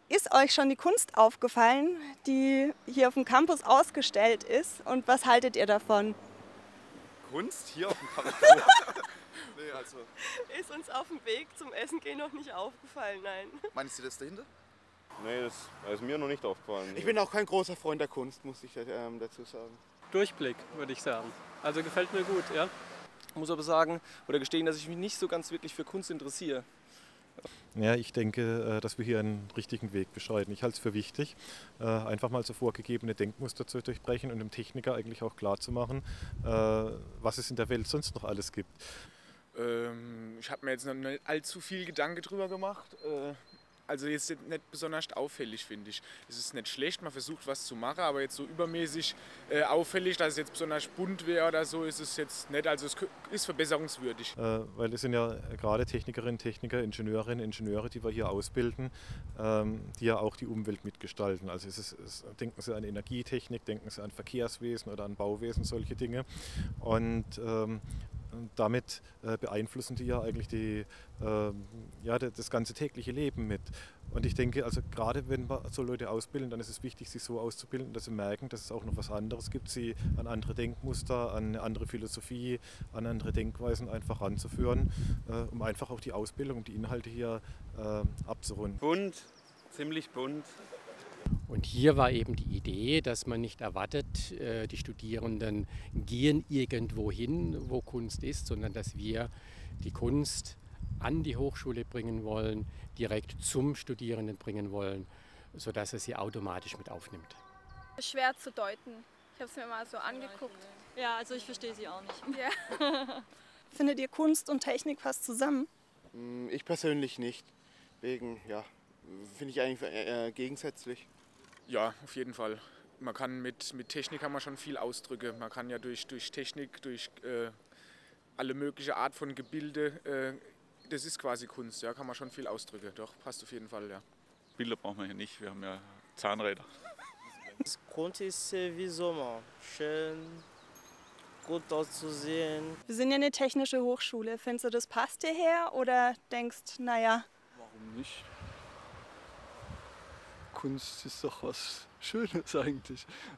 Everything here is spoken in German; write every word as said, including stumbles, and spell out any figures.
Ist euch schon die Kunst aufgefallen, die hier auf dem Campus ausgestellt ist? Und was haltet ihr davon? Kunst hier auf dem Campus? Nee, also. Ist uns auf dem Weg zum Essen gehen noch nicht aufgefallen, nein. Meinst du das dahinter? Nee, das ist mir noch nicht aufgefallen. Ich bin auch kein großer Freund der Kunst, muss ich ähm, dazu sagen. Durchblick, würde ich sagen. Also gefällt mir gut, ja. Ich muss aber sagen oder gestehen, dass ich mich nicht so ganz wirklich für Kunst interessiere. Ja, ich denke, dass wir hier einen richtigen Weg beschreiten. Ich halte es für wichtig, einfach mal so vorgegebene Denkmuster zu durchbrechen und dem Techniker eigentlich auch klarzumachen, was es in der Welt sonst noch alles gibt. Ähm, ich habe mir jetzt noch nicht allzu viel Gedanken drüber gemacht. Äh, also jetzt nicht besonders auffällig, finde ich. Es ist nicht schlecht, man versucht was zu machen, aber jetzt so übermäßig äh, auffällig, dass es jetzt besonders bunt wäre oder so, ist es jetzt nicht. Also es ist verbesserungswürdig. Äh, weil es sind ja gerade Technikerinnen, Techniker, Ingenieurinnen, Ingenieure, die wir hier ausbilden, ähm, die ja auch die Umwelt mitgestalten. Also es ist, es, denken Sie an Energietechnik, denken Sie an Verkehrswesen oder an Bauwesen, solche Dinge. Und ähm, Und damit äh, beeinflussen die ja eigentlich die, äh, ja, das ganze tägliche Leben mit. Und ich denke, also gerade wenn wir so Leute ausbilden, dann ist es wichtig, sie so auszubilden, dass sie merken, dass es auch noch was anderes gibt, sie an andere Denkmuster, an eine andere Philosophie, an andere Denkweisen einfach ranzuführen, äh, um einfach auch die Ausbildung und die Inhalte hier äh, abzurunden. Bunt, ziemlich bunt. Und hier war eben die Idee, dass man nicht erwartet, die Studierenden gehen irgendwo hin, wo Kunst ist, sondern dass wir die Kunst an die Hochschule bringen wollen, direkt zum Studierenden bringen wollen, sodass er sie automatisch mit aufnimmt. Schwer zu deuten. Ich habe es mir mal so angeguckt. Ja, also ich verstehe sie auch nicht. Ja. Findet ihr Kunst und Technik fast zusammen? Ich persönlich nicht. Wegen, ja, finde ich eigentlich äh, gegensätzlich. Ja, auf jeden Fall. Man kann mit, mit Technik kann man schon viel ausdrücken. Man kann ja durch, durch Technik, durch äh, alle mögliche Art von Gebilde, äh, das ist quasi Kunst, ja, kann man schon viel ausdrücken. Doch, passt auf jeden Fall, ja. Bilder brauchen wir hier nicht, wir haben ja Zahnräder. Kunst ist wie Sommer, schön, gut auszusehen. Wir sind ja eine technische Hochschule. Findest du, das passt hierher oder denkst, naja? Warum nicht? Kunst ist doch was Schönes eigentlich.